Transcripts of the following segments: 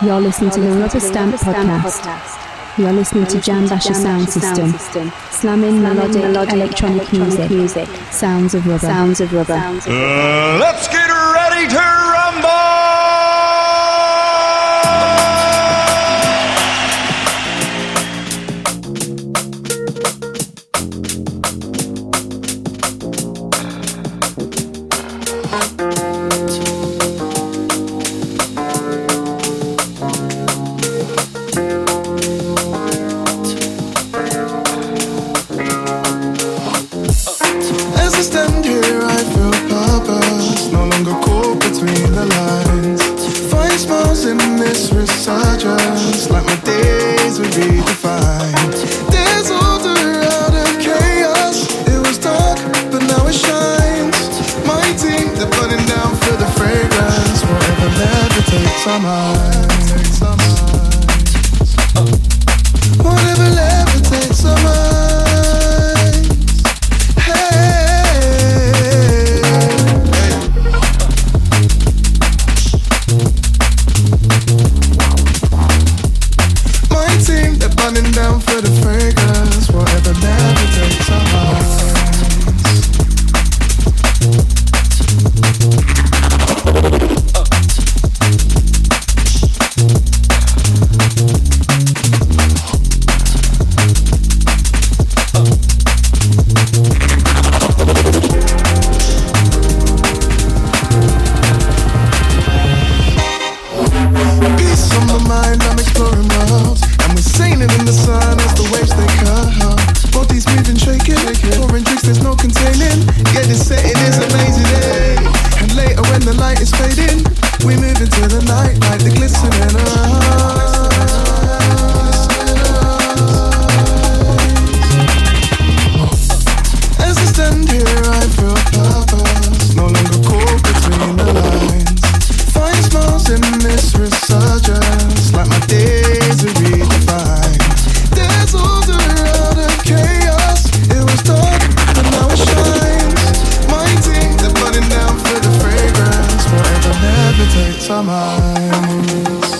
You're listening to the Rubber Stamp Podcast. You're listening to Jam Basher Sound System. Slamming melodic electronic music. Sounds of rubber. Let's get ready to rumble! Resurgence, like my days would be defined. There's order out of chaos. It was dark, but now it shines. My team, they're burning down for the fragrance. Whatever levitates our minds. Whatever levitates our minds. Down for the fragrance, whatever levitates our minds. Peace on my mind, I'm exploring worlds. Sailing in the sun as the waves they cut. Bodies moving, shaking, pouring drinks, there's no containing. Yeah, this setting is amazing, eh? And later when the light is fading, we move into the night like the glistening eyes. As I stand here, I feel purpose, no longer caught between the lines. Find smiles in this resurgence, like my days are redefined. There's order out of chaos. It was dark, but now it shines. My team, they're burning down for the fragrance. Whatever levitates our minds.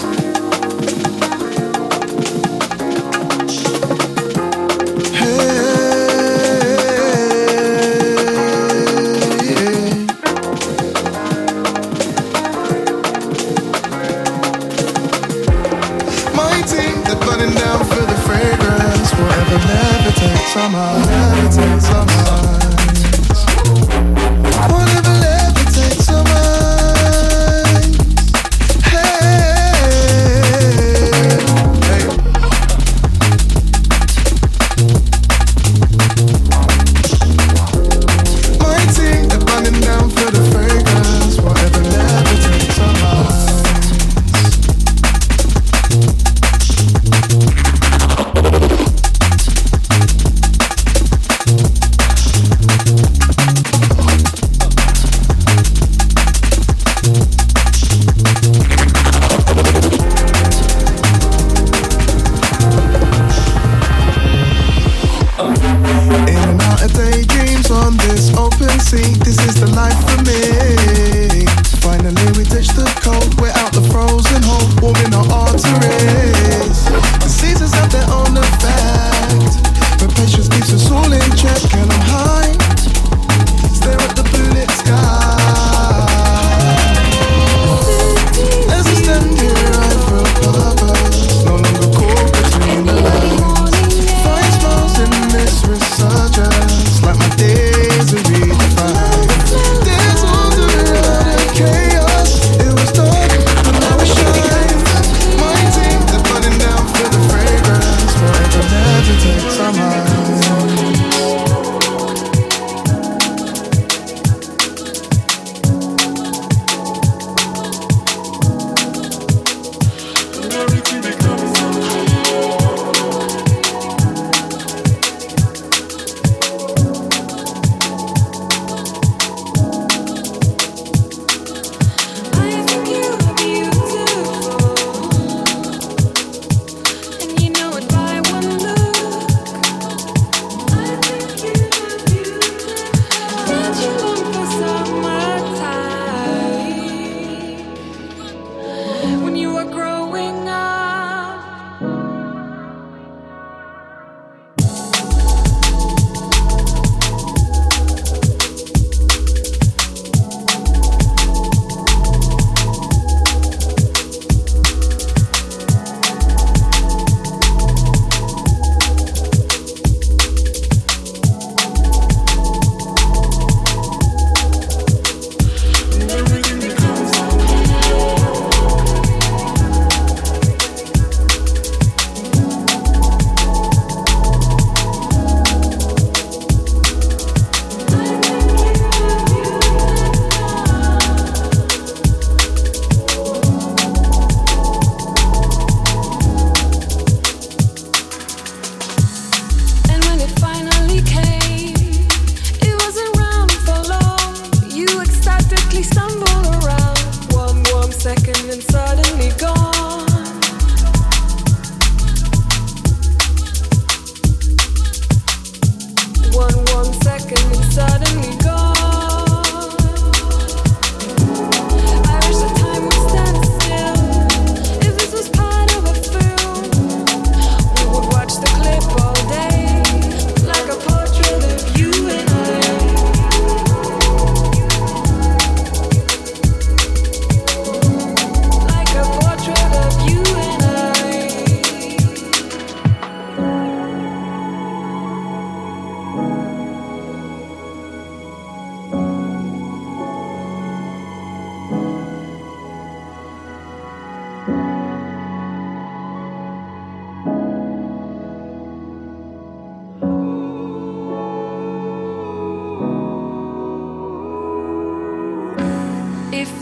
Levitates our minds. Whatever levitates our minds. Hey. My team, they're burning down for the fragrance. Whatever levitates our minds.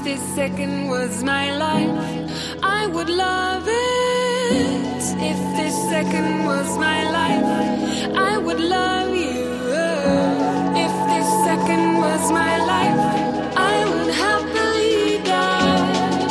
this second was my life, I would love it. If this second was my life, I would love you. If this second was my life, I would happily die.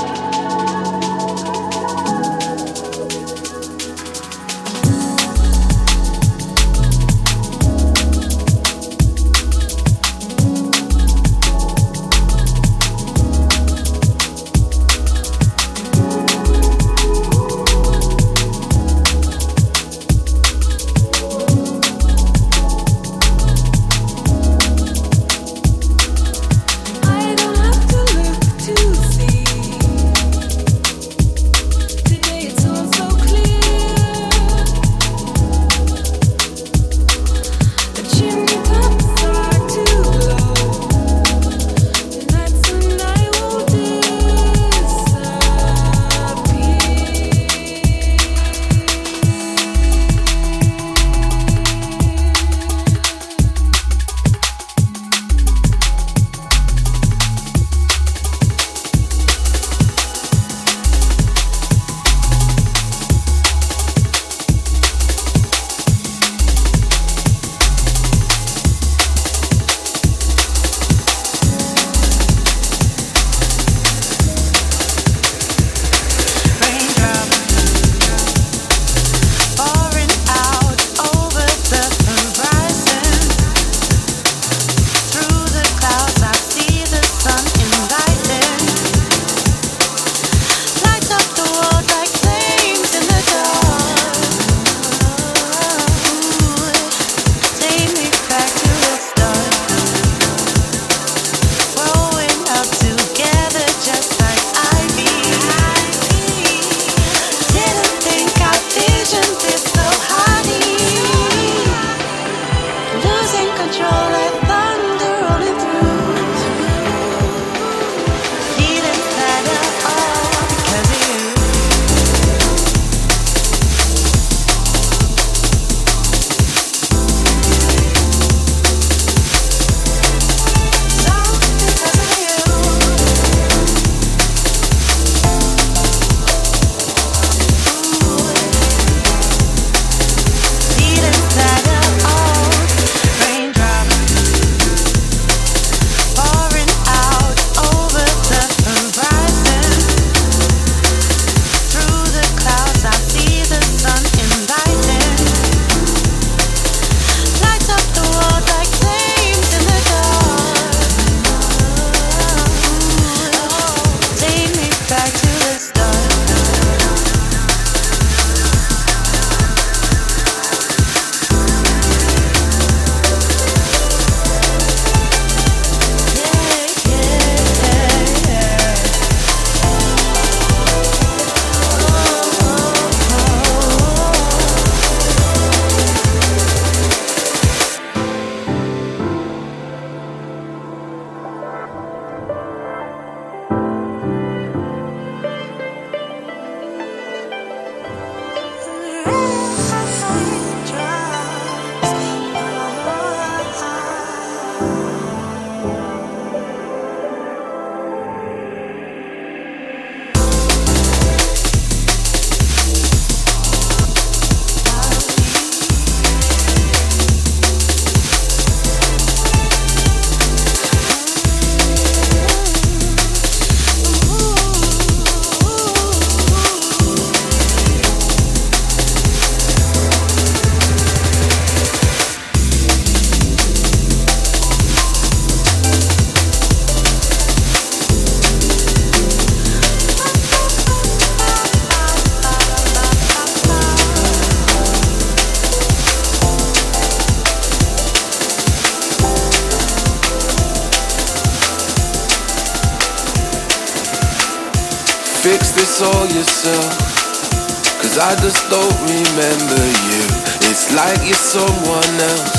Fix this all yourself, 'cause I just don't remember you. It's like you're someone else,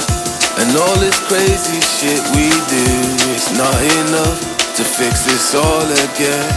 and all this crazy shit we do, it's not enough to fix this all again.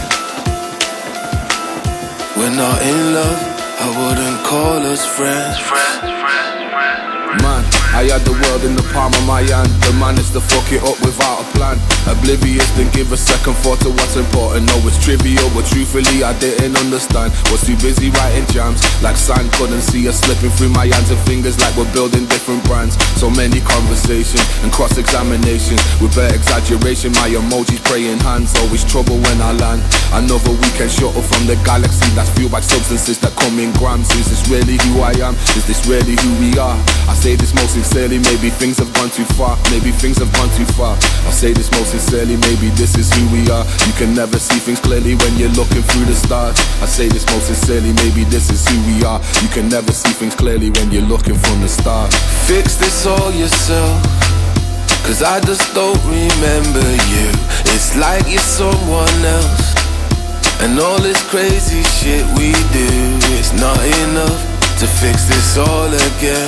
We're not in love, I wouldn't call us friends. Man, I had the world in the palm of my hand, but managed to fuck it up without a plan. Oblivious, didn't give a second thought to what's important. No, it's trivial, but truthfully I didn't understand. Was too busy writing jams, like sand, couldn't see us slipping through my hands and fingers like we're building different brands. So many conversations and cross-examinations with bare exaggeration. My emojis praying hands, always trouble when I land. Another weekend shuttle from the galaxy that's fueled by substances that come in grams. Is this really who I am? Is this really who we are? I say this most sincerely, maybe things have gone too far. Maybe things have gone too far. I say this most sincerely, maybe this is who we are. You can never see things clearly when you're looking through the stars. I say this most sincerely, maybe this is who we are. You can never see things clearly when you're looking from the stars. Fix this all yourself, cause I just don't remember you. It's like you're someone else, and all this crazy shit we do, it's not enough to fix this all again.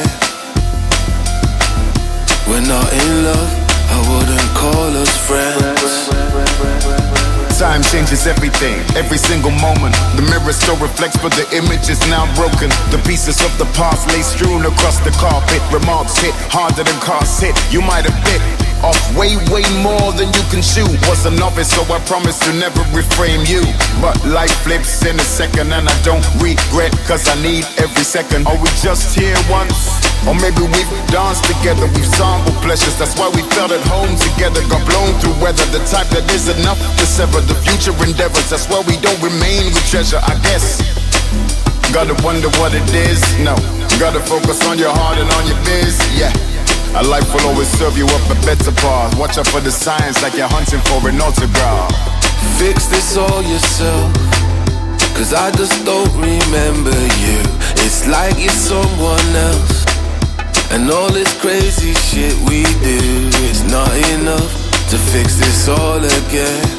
We're not in love, I wouldn't call us friends. Time changes everything, every single moment. The mirror still reflects, but the image is now broken. The pieces of the past lay strewn across the carpet. Remarks hit harder than cars hit. You might have bit off way more than you can chew. Was a novice, so I promise to never reframe you. But life flips in a second and I don't regret, cause I need every second. Are we just here once? Or maybe we've danced together, we've sampled pleasures. That's why we felt at home together. Got blown through weather, the type that is enough to sever the future endeavors. That's why we don't remain with treasure, I guess. Gotta wonder what it is, no. Gotta focus on your heart and on your biz, yeah. A life will always serve you up a better path. Watch out for the signs like you're hunting for an autograph. Fix this all yourself, cause I just don't remember you. It's like you're someone else, and all this crazy shit we do, it's not enough to fix this all again.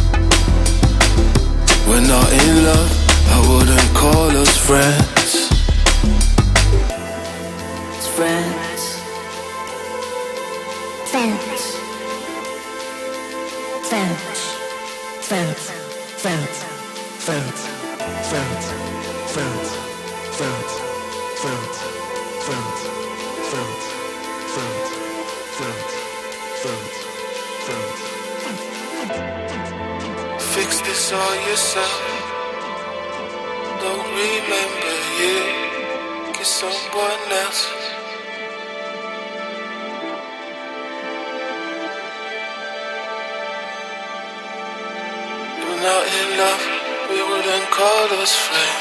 We're not in love, I wouldn't call us friends. It's friends. Friends. Friends. Friends. Friends. Friends. Friends. Friends. Friends. Friends. Friends. Friends. Friends. Friends. Friends. Friends. Fix this all yourself. Don't remember you. Get someone else. We're not in love, we wouldn't call us friends.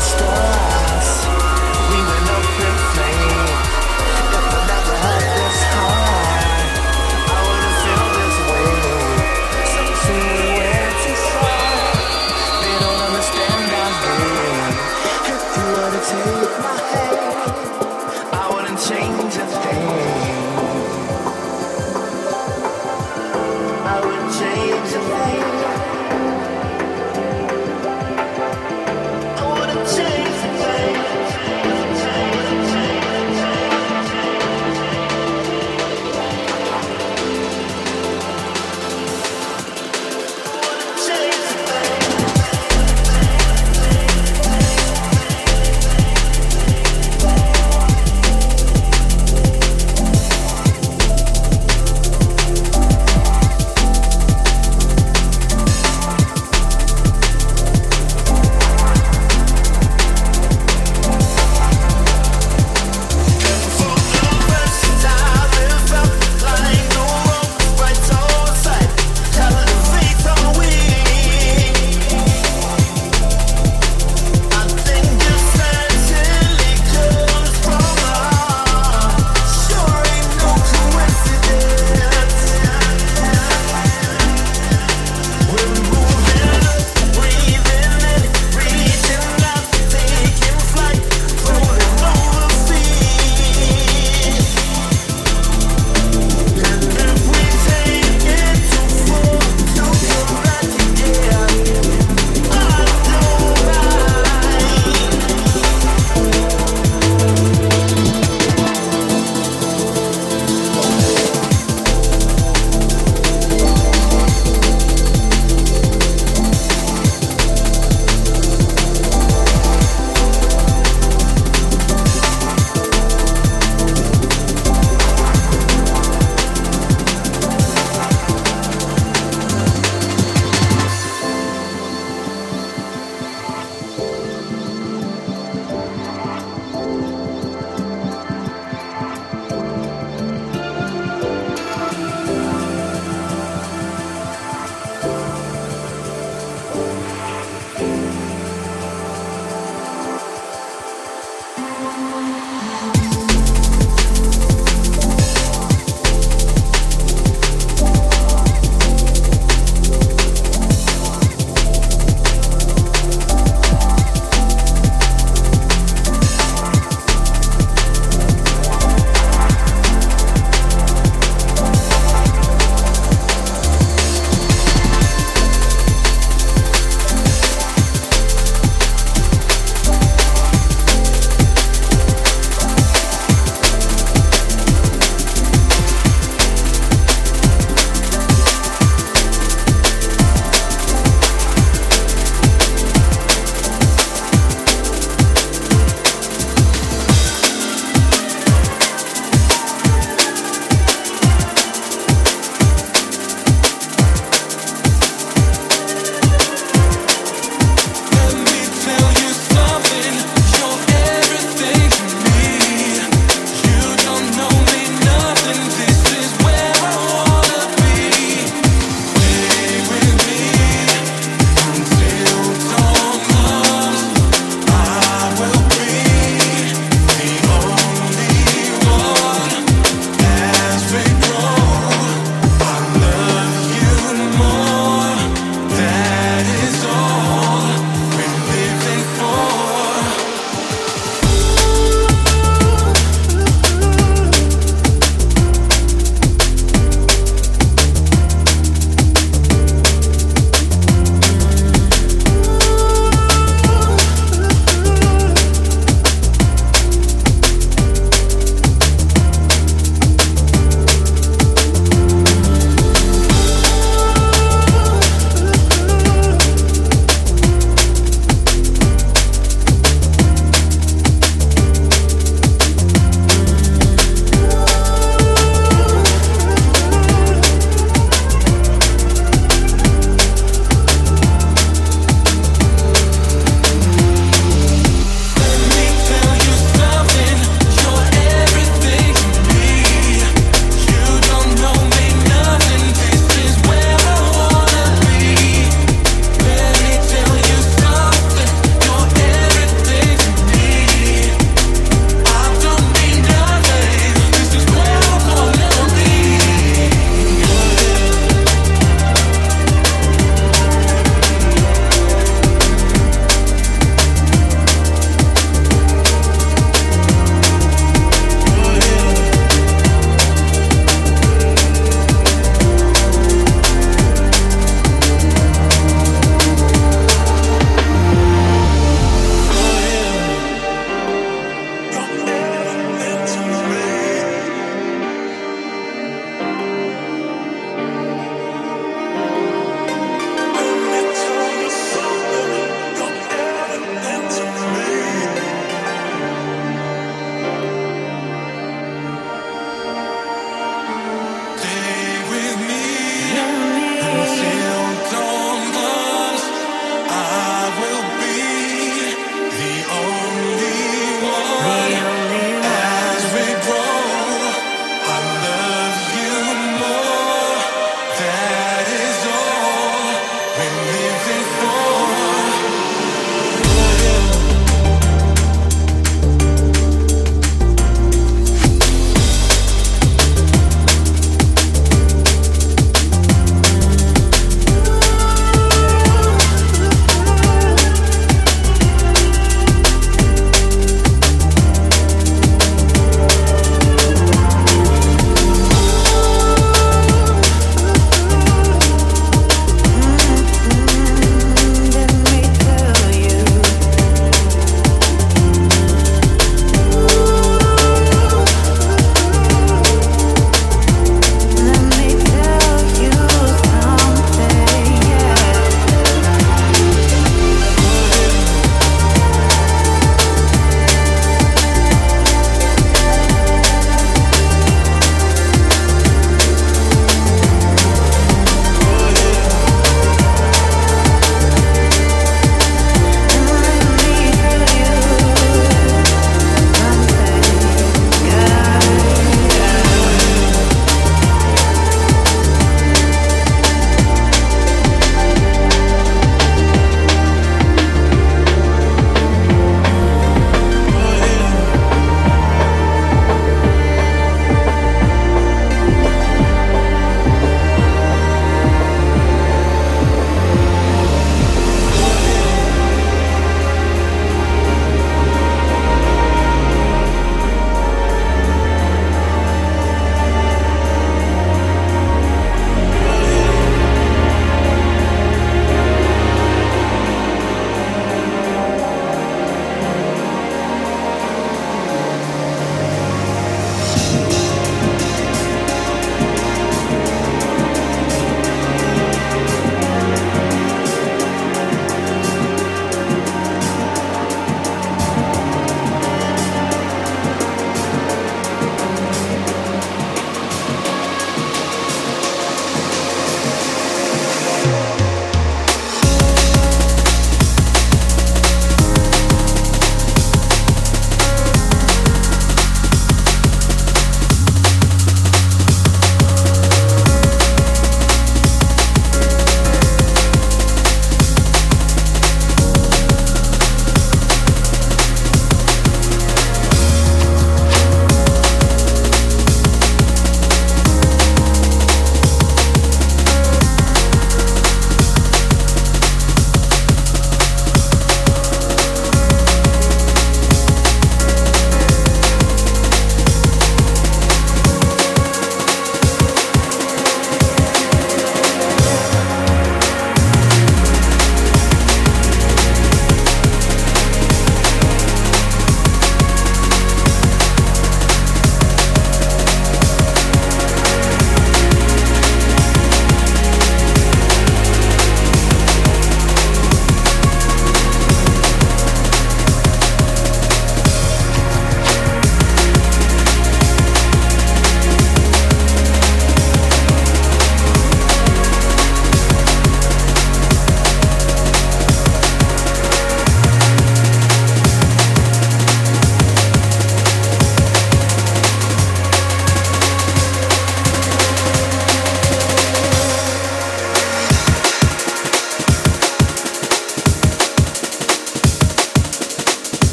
stars. We went up in flame. If I never had this high, I wouldn't feel this way. Some say we went too far. They don't understand our pain. If you were to take my hand, I wouldn't change a thing. I wouldn't change a thing. I wouldn't change a thing.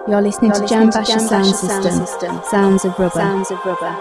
You're listening to Jam Basher Sound System. Sounds of Rubber.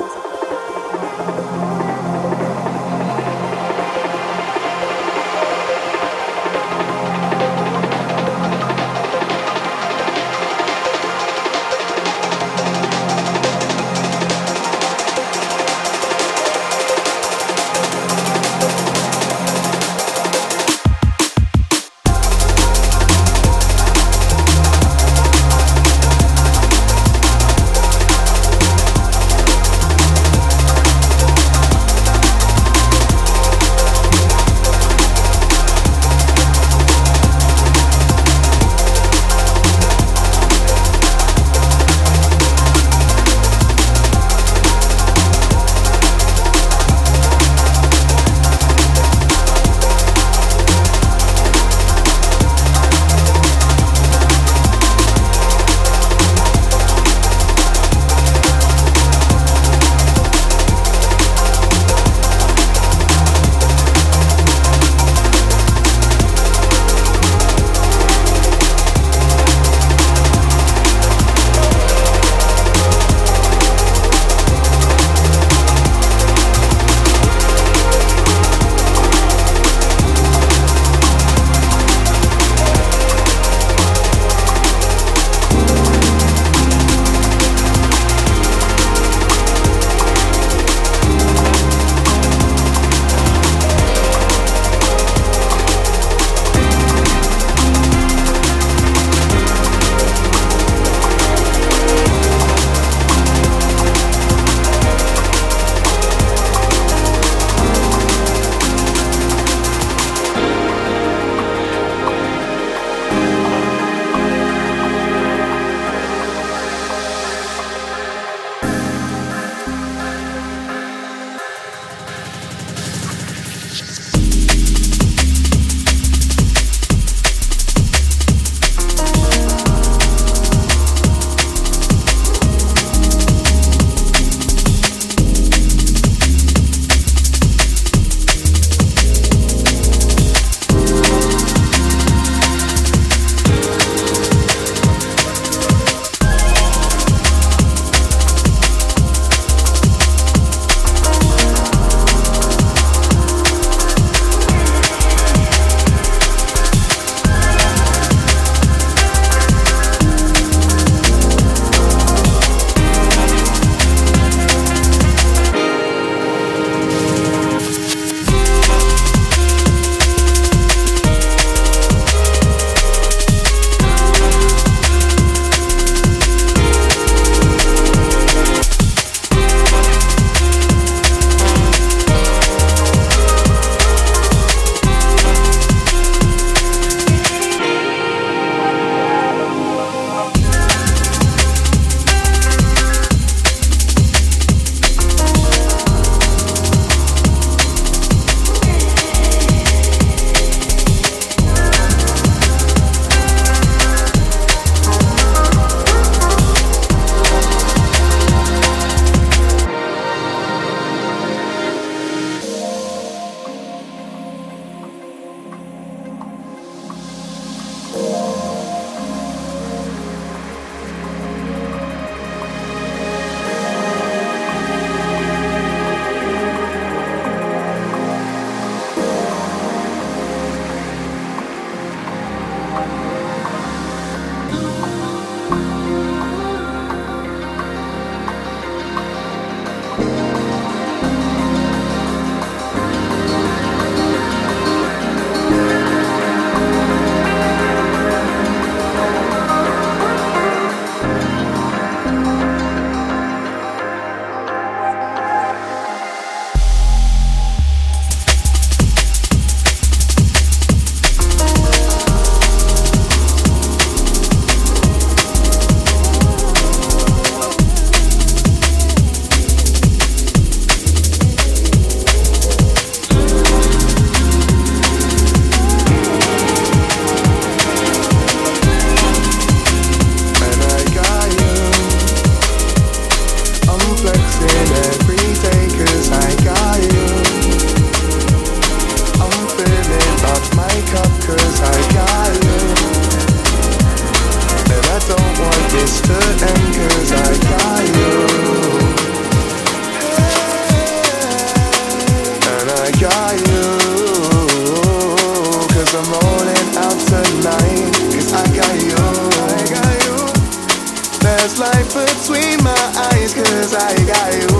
between my eyes, 'cause I got you.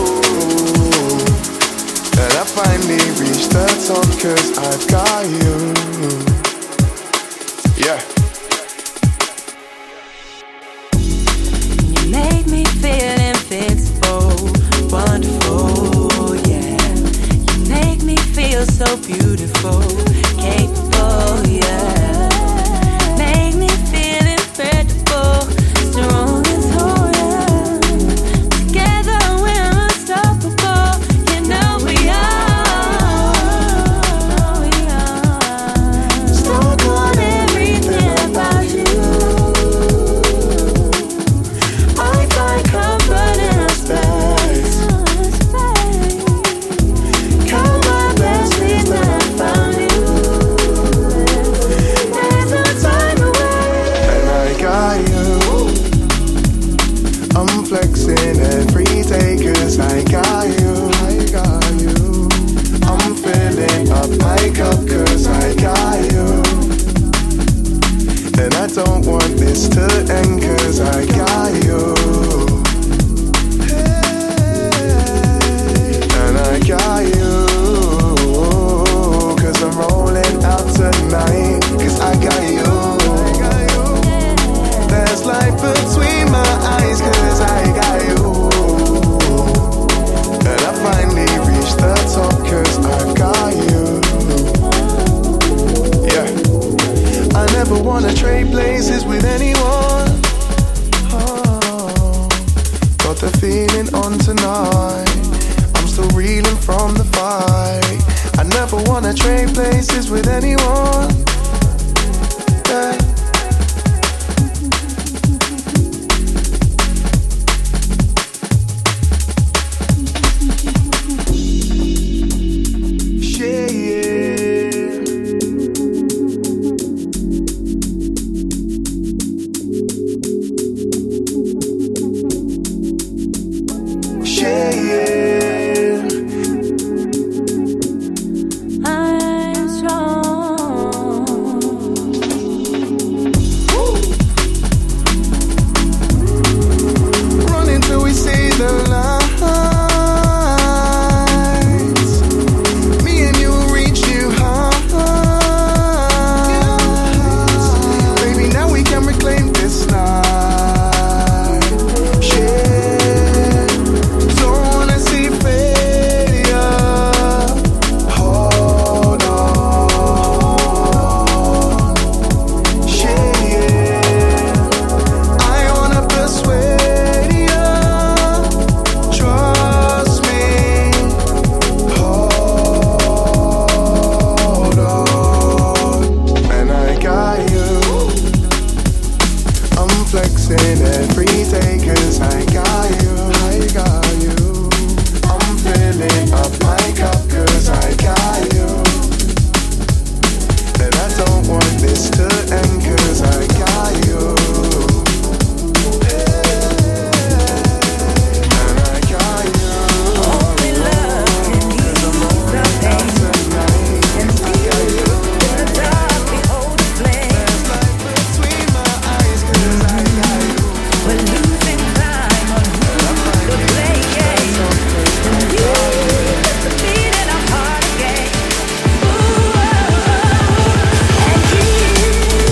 And I finally reached the top, 'cause I've got you. Yeah. You made me feel invincible, wonderful, yeah. You make me feel so beautiful, capable, yeah. Make me feel incredible, strong and whole. Together we're unstoppable. You know we are. Stuck on everything about you. I find comfort in our space. Count my blessings when I found you. There's no time to wait. And I got you. I'm flexing every day, 'cause I got you. I got you. I'm filling up my cup, 'cause I got you. And I don't want this to end, 'cause I got you. And I got you. 'Cause I'm rolling out tonight, 'cause I got you. There's light between my eyes, 'cause I got you. And I finally reached the top, 'cause I've got you. Yeah. I never wanna trade places with anyone. Oh, got the feeling on tonight. I'm still reeling from the fight. I never wanna trade places with anyone. Yeah. I'm strong. Running till we see the lights. Me and you reach new heights. Baby, now we can reclaim this night. Shit, don't wanna see failure. Hold on. Shit, yeah. I wanna persuade you. Trust me. Hold on. And I got you. I'm flexing every day, 'cause I got you. I got you. I'm filling up my cup, 'cause I got you. And I don't want this to end, 'cause I got you. And I got you. Only love can ease the pain. And you in the dark, behold the flame. Between my eyes, 'cause I got you. We're losing time on who to play games. And you put the beat in our heart again. Ooh, and you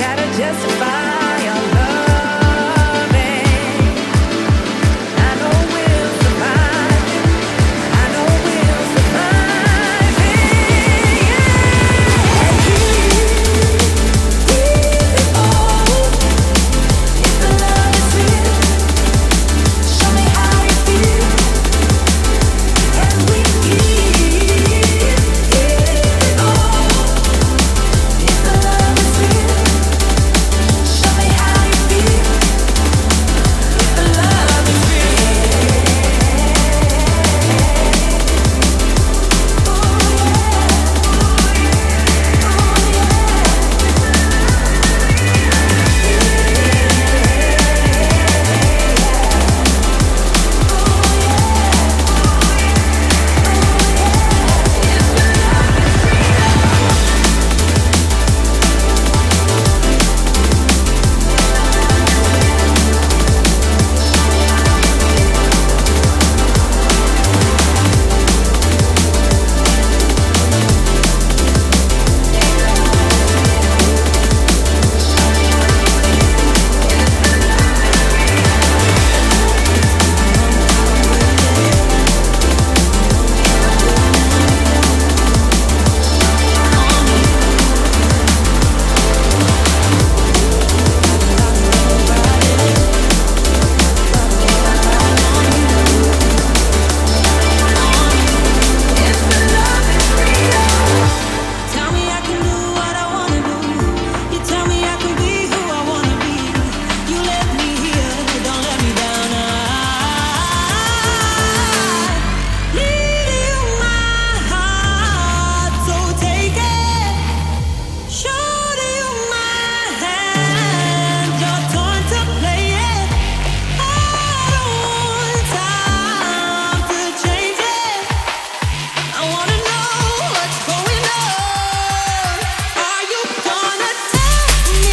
gotta justify your loving. I know we'll survive it. I know we'll survive it. And give it all. If the love is real, show me how you feel. And we give it all. If the love is real, show me how you feel. If the love is tell me I can do what I wanna do. You tell me I can be who I wanna be. You let me here, don't let me down. I need you, my heart, so take it. Show you my hand, you're torn to play it. I don't want time to change it. I wanna know what's going on. Are you gonna tell me?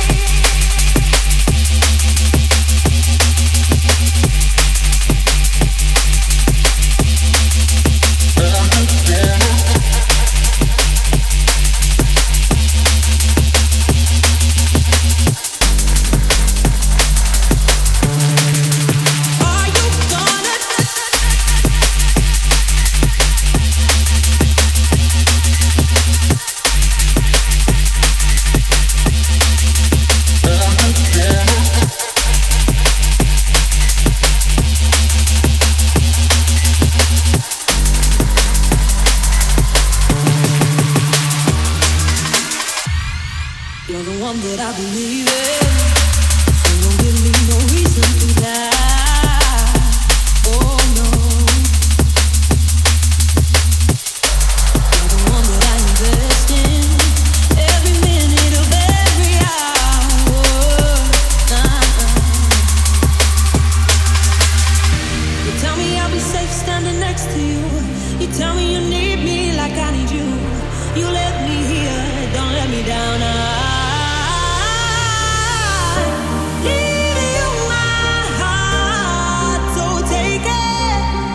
Are you gonna? You're the one that I believe in, so don't give me no reason to lie. Oh no, you're the one that I invest in, every minute of every hour. You tell me I'll be safe standing next to you. You tell me you need me like I need you. You let me here, don't let me down. I need you, my heart, so take it.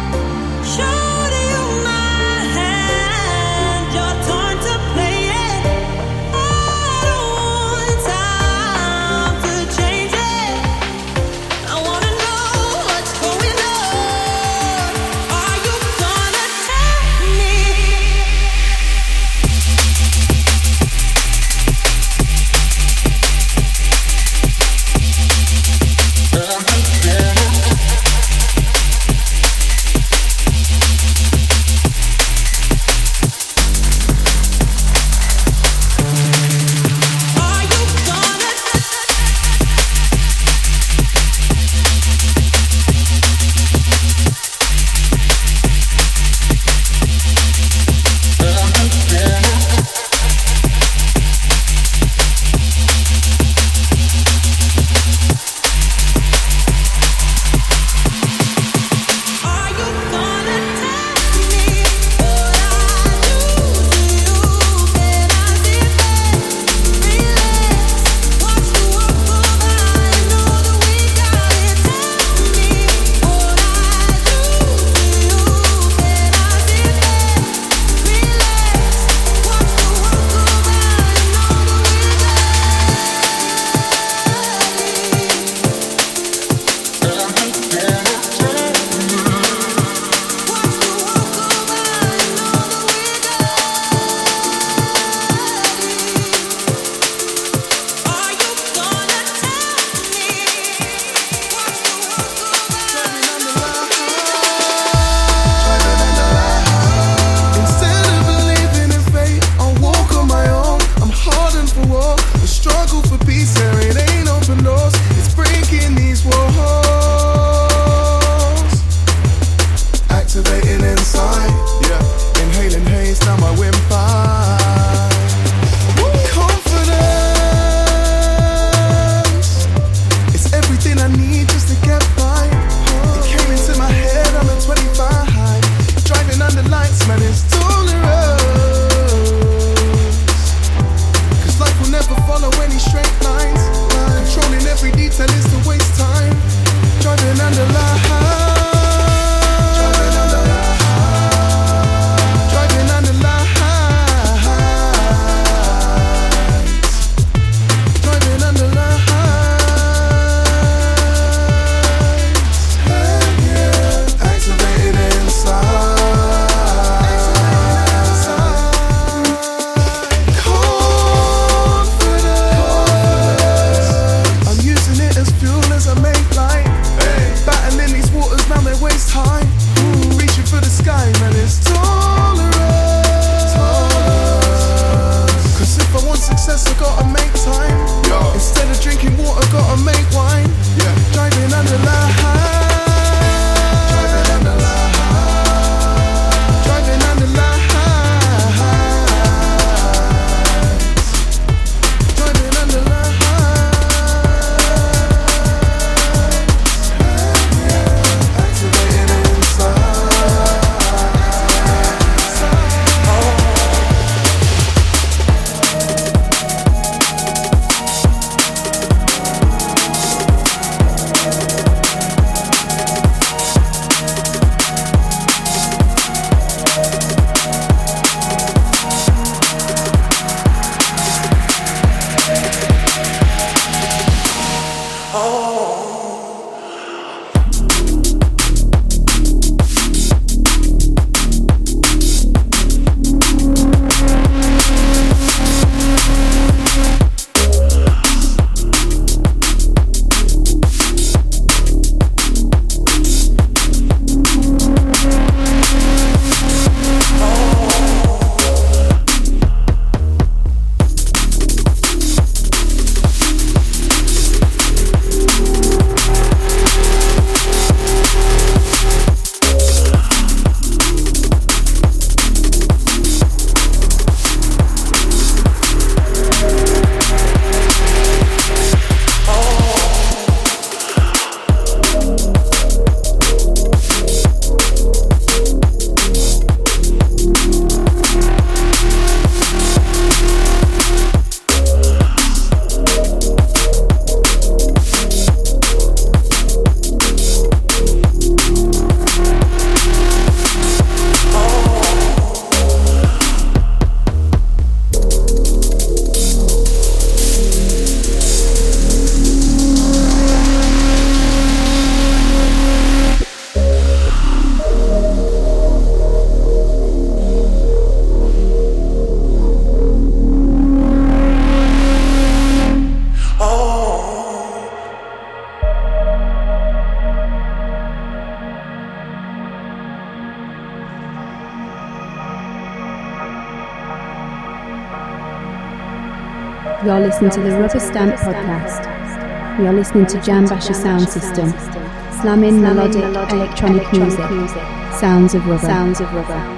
You're listening to the Rubber Stamp Podcast. You're listening to Jam Basher Sound System. Slamming melodic electronic music. Sounds of Rubber. Sounds of Rubber.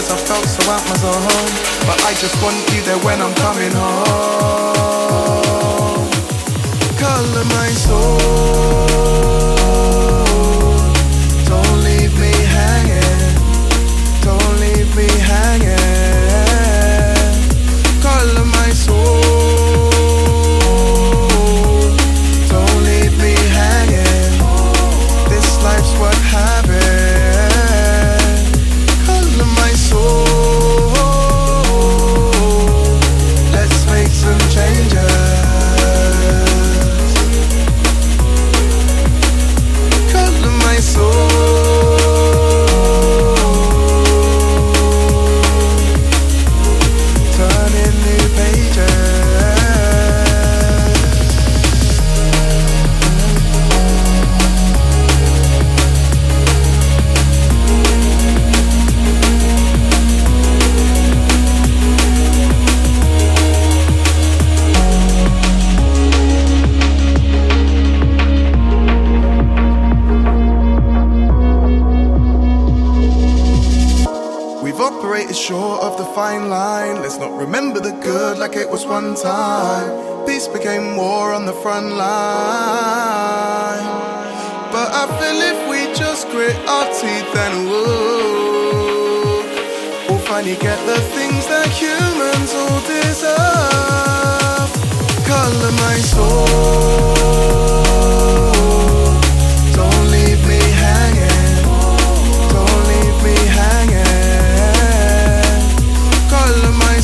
years I felt so out my zone, but I just want you there when I'm coming home. Color my soul, don't leave me hanging, don't leave me hanging. Color my soul, don't leave me hanging. This life's worth having. Color my soul, let's make some changes. Color my soul, turning new pages. We've operated short of the fine line. Let's not remember the good like it was one time. Peace became war on the front line. But I feel if we just grit our teeth and look, we'll finally get the things that humans all deserve. Color my soul, don't leave me hanging, don't leave me hanging. Color my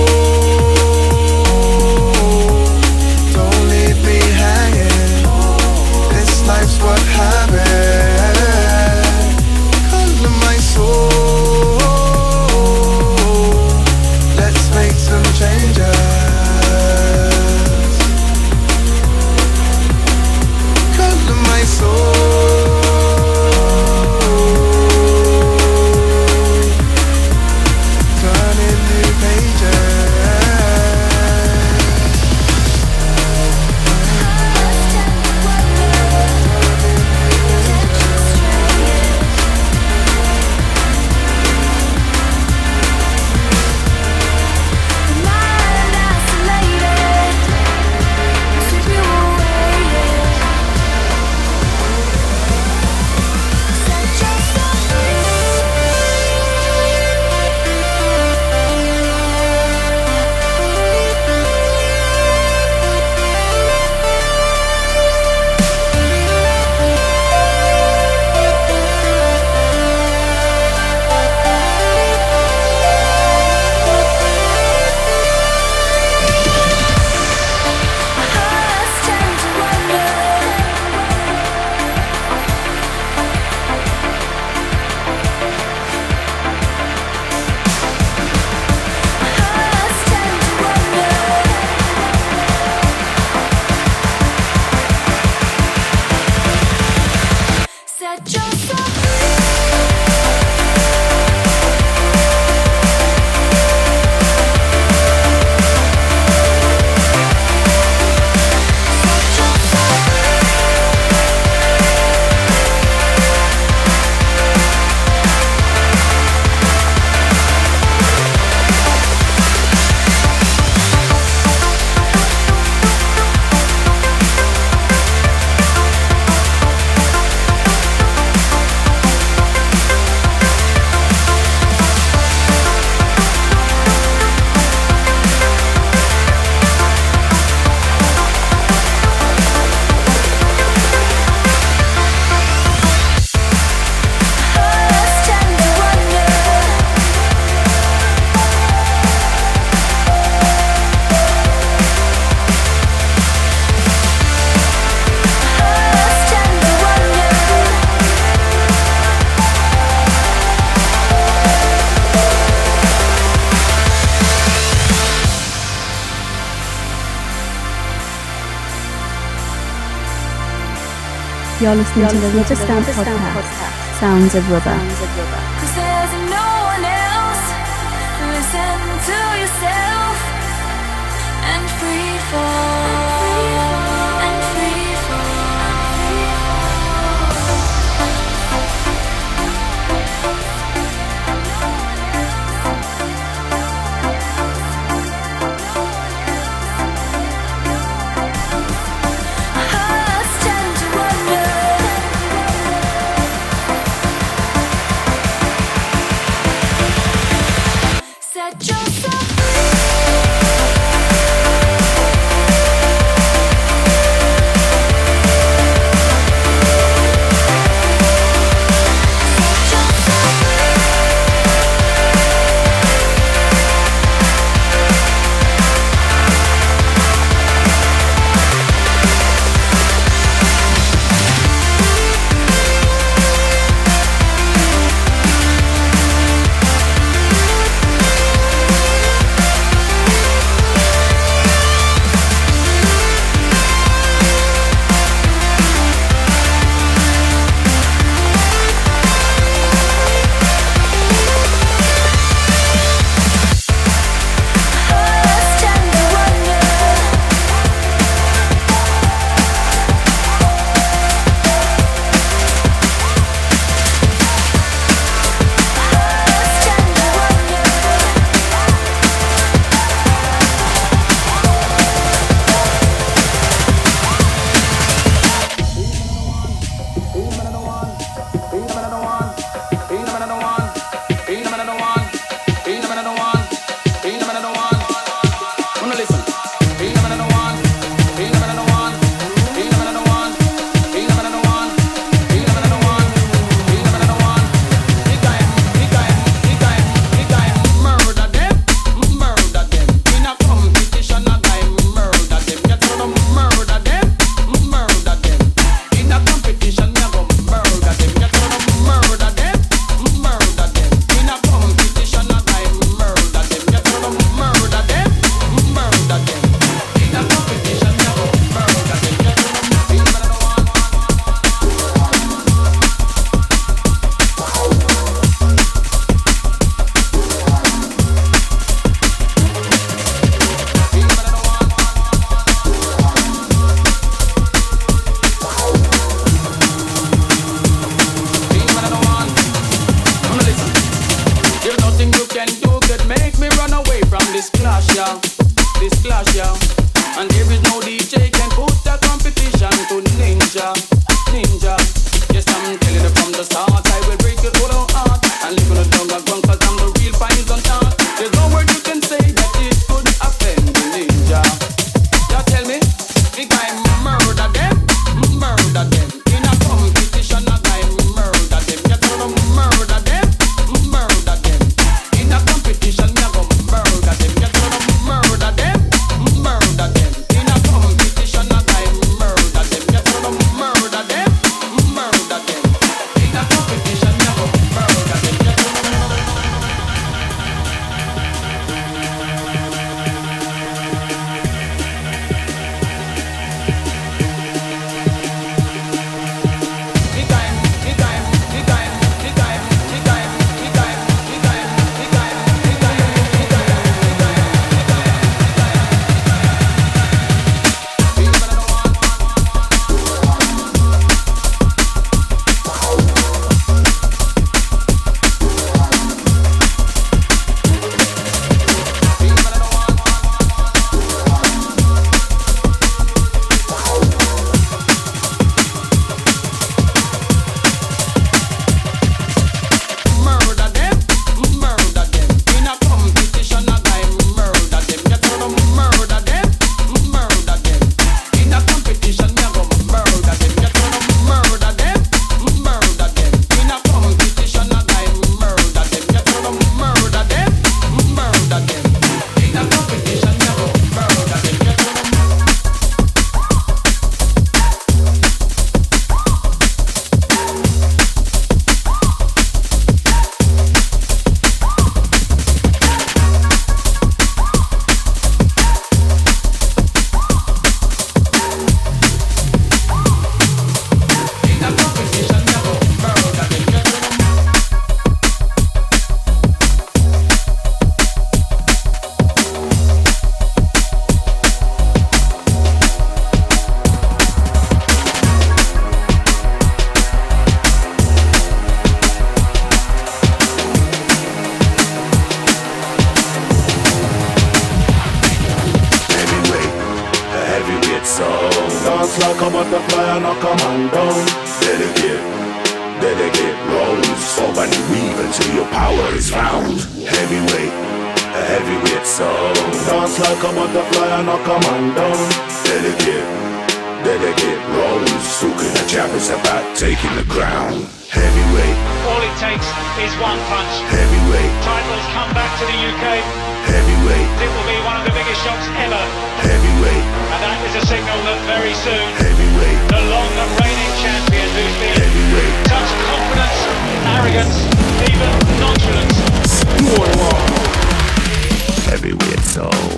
soul, don't leave me hanging. This life's worth having. Color my soul, let's make some changes. Color my soul, turning new pages. You're listening to the Rubber Stamp Podcast, Sounds of Rubber. 'Cause there's no one else. Listen to yourself and free fall, and free fall. this clash, yeah. And there is no DJ can put the competition to Ninja, Ninja. Yes, I'm telling you from the start, I will break your whole heart and leave you down the ground 'cause I'm the real Python art. There's no word you can say that it could offend the Ninja. You tell me, the guy murder them in a competition. A guy murder them. You tell them murder them in a competition. Me a go murder them. You tell them murder them in a competition. A guy murder them. You tell them murder them in a competition. Me a go murder them. You tell them dance like a butterfly and a commando. Dedicate, rolls, sob and weave until your power is found. Heavyweight, a heavyweight soul. Dance like a butterfly and a commando. Dedicate, rolls, soaking a jab is about taking the ground. Heavyweight, all it takes is one punch. Heavyweight, titles come back to the UK. Heavyweight, it will be one of the biggest shocks ever. Heavyweight, and that is a signal that very soon heavyweight, the long reigning champion who's been heavyweight, such confidence, arrogance, even nonchalance. Heavyweight soul.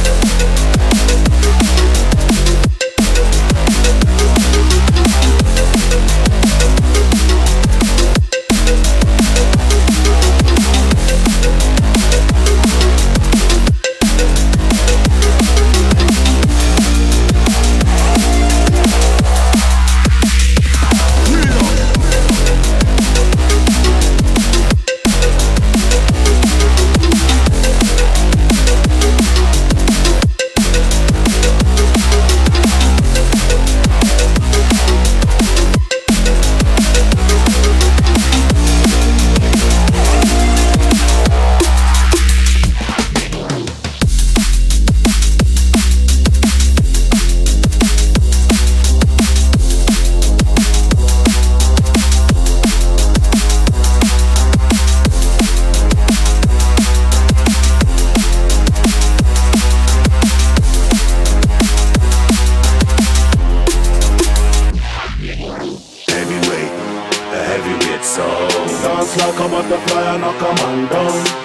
Like a butterfly and a commando.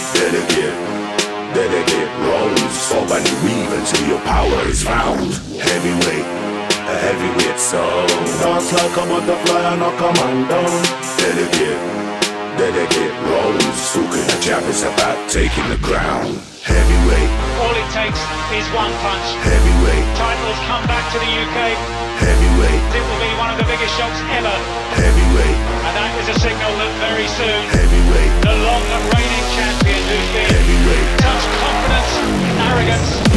Dedicate, rolls, sob and weave until your power is found. Heavyweight, a heavyweight soul. Dance like a butterfly and a commando. Dedicate, rolls, soaking a jab is about taking the ground. Heavyweight, all it takes is one punch. Heavyweight, titles come back to the UK. Heavyweight, it will be one of the biggest shocks ever. Heavyweight, and that is a signal that very soon heavyweight, the long reigning champion who's been heavyweight, such confidence, arrogance,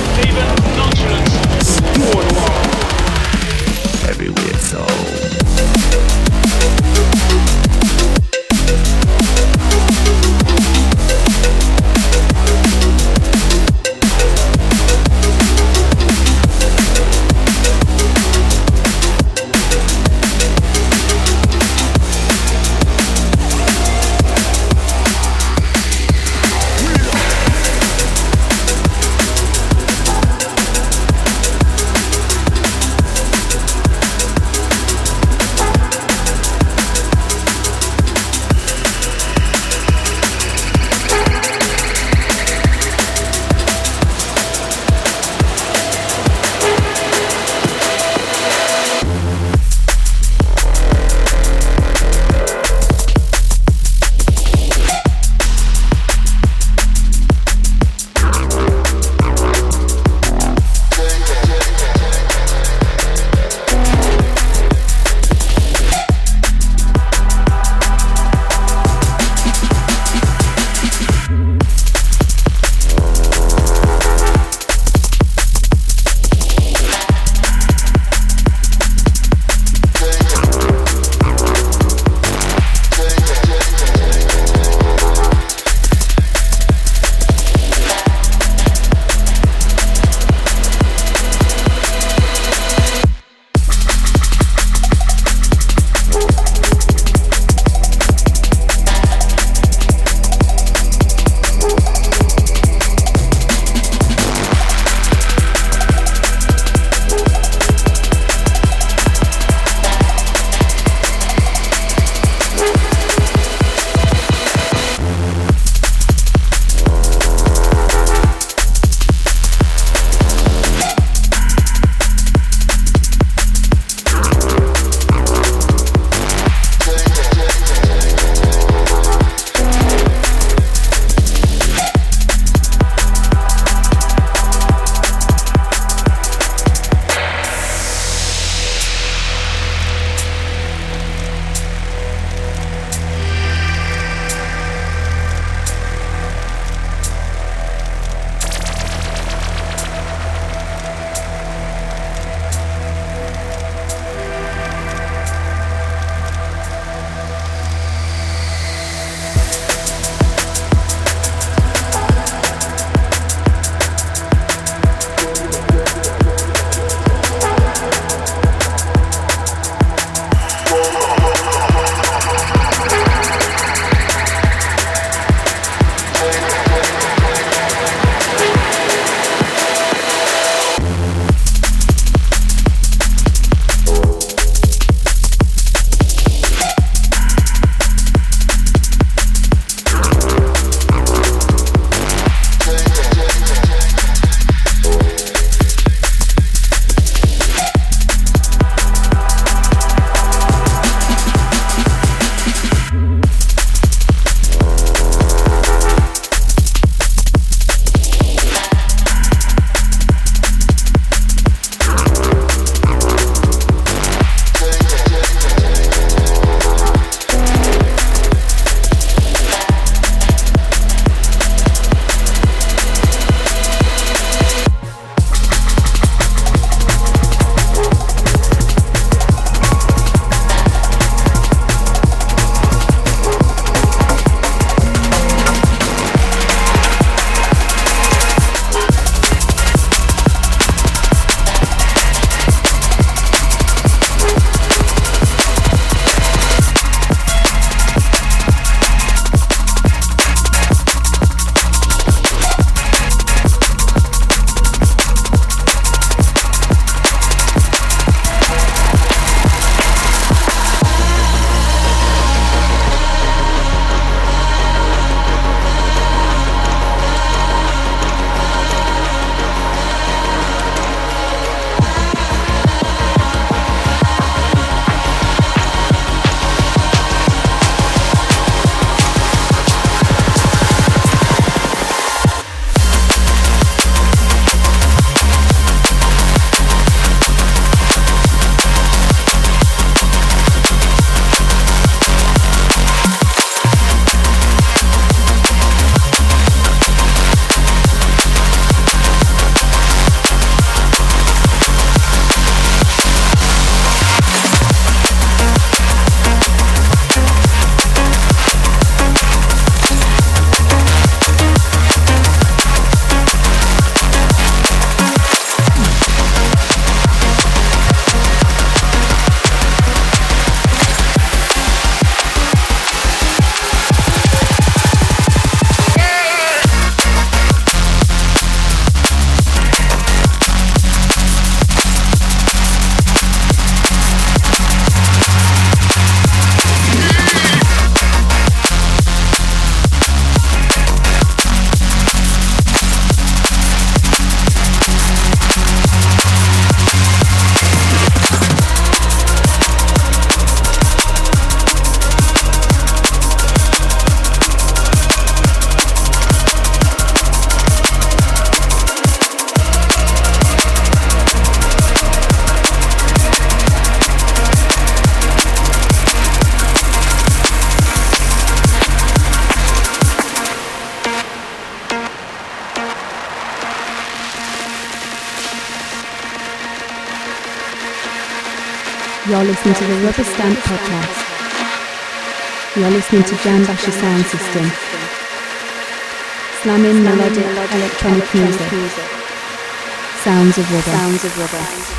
You're listening to the Rubber Stamp Podcast. You're listening to Jam Basher Sound System. Slamming melodic electronic music. Sounds of rubber.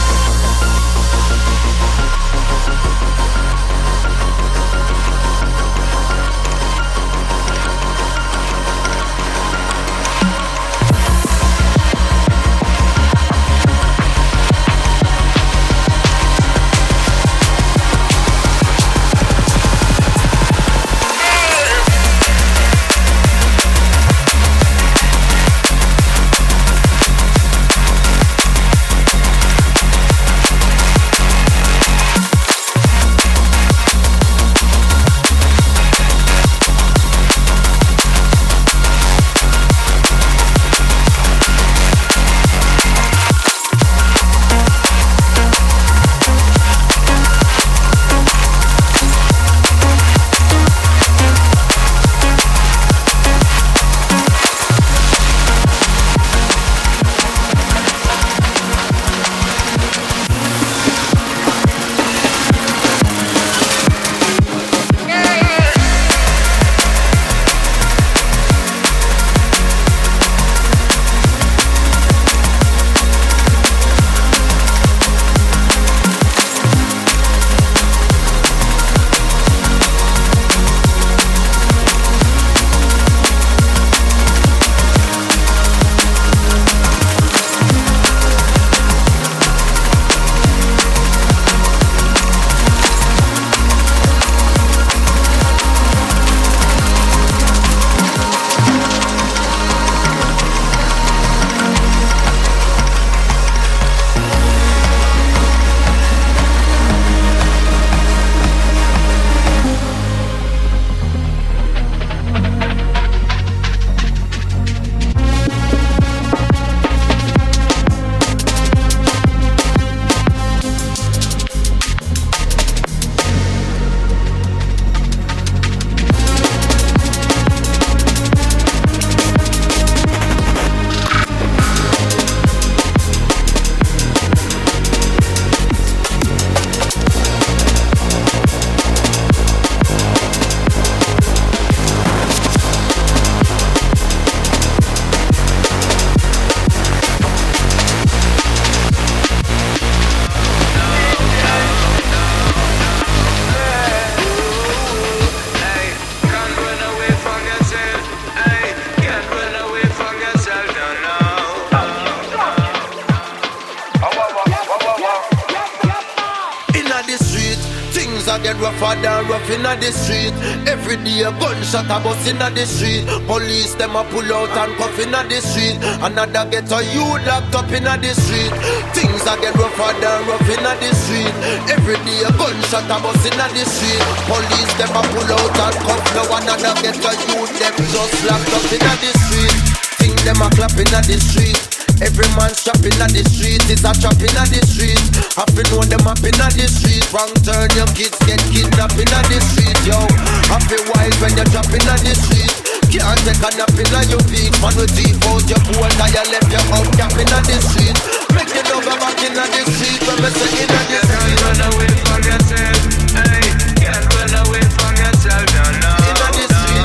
Inna the street, every day a gunshot a bust inna the street. Police them a pull out and cuff inna the street. Another get a youth locked up inna the street. Things a get rougher than rough inna the street. Every day a gunshot a bust inna the street. Police them a pull out and cuff. Now another get a youth them just locked up inna the street. Things them a clap inna the street. Every man shopping at the street is a chopping at the street. Have to know them up in the street. Wrong turn, your kids get kidnapped in the street, yo. Happy wild when you're dropping at the street. Can't take a nap in your feet. Man with deep out your pool, now you left your out capping at the street. Make you know go back in the street when me say in the street. Can't run away from yourself, hey. Can't run away from yourself, no, no. In the street,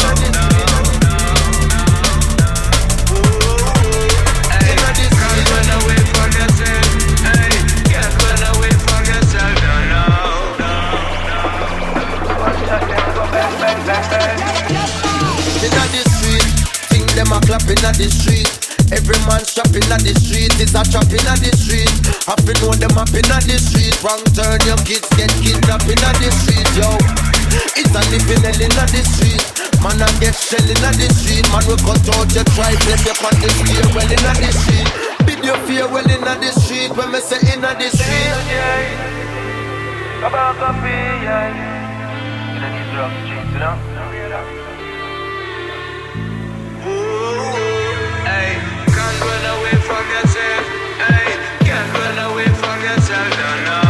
run away from yourself, hey. Can't run away from yourself, no, no, inna the street, think them a clap inna the street. Every man shopping at the street is a chop inna the street. Have to know them up inna the street. Wrong turn, your kids get kidnapped inna the street, yo. It's a living hell inna the street. Man a get shell inna the street. Man will cut out your tribe, let you on the street. Well inna the street. Bid your fear well inna the street. When me say inna the street, about coffee, yeah. You don't need to rock the streets, you know. Hey, can't run away from yourself. Hey, can't run away from yourself. No, no.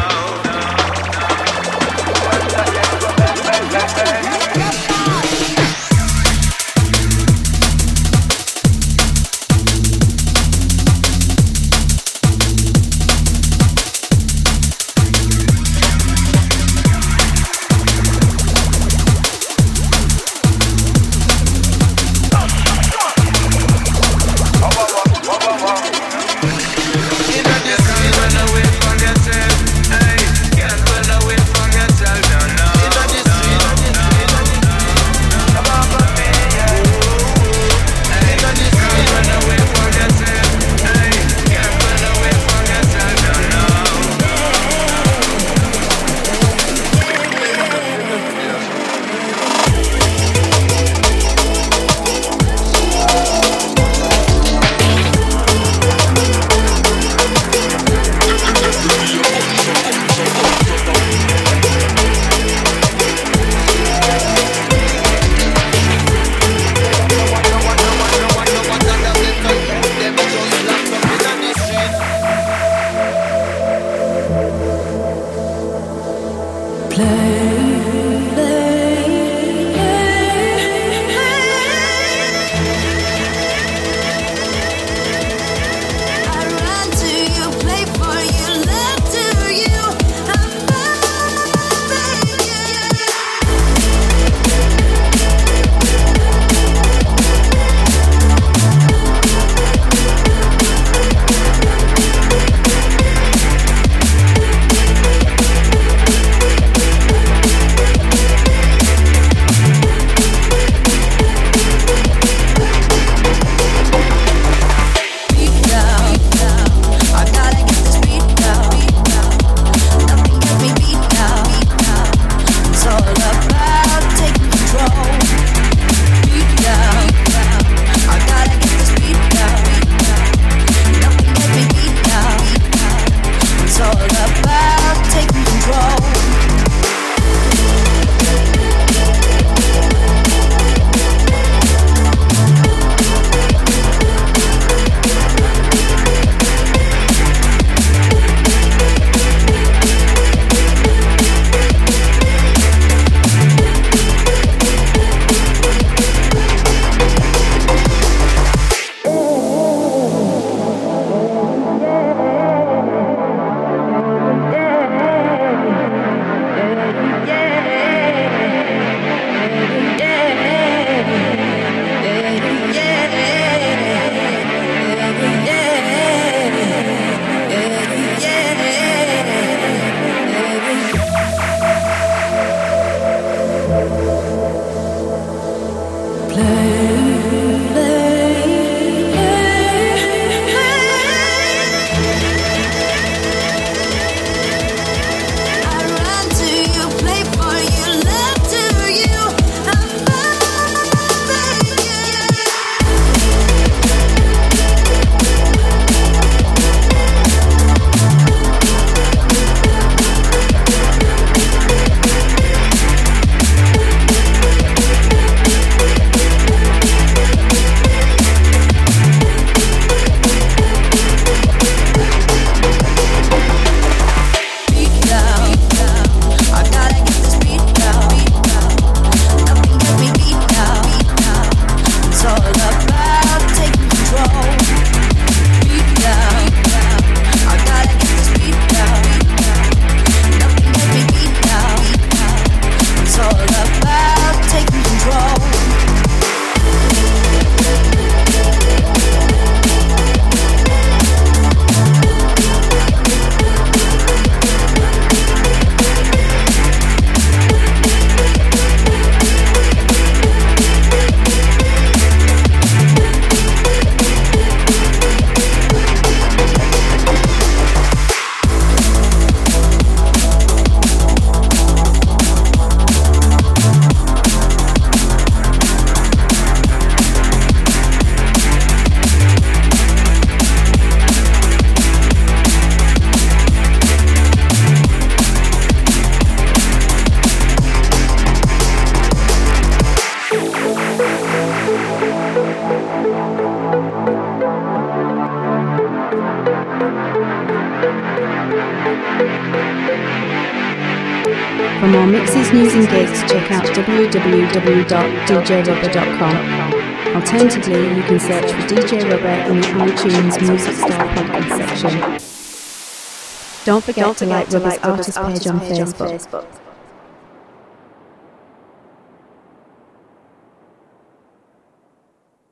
For more mixes, news and gigs, check out www.djrubber.com. Alternatively, you can search for DJ Rubber in the iTunes Music Store podcast section. Don't forget to like Rubber's artist page on Facebook.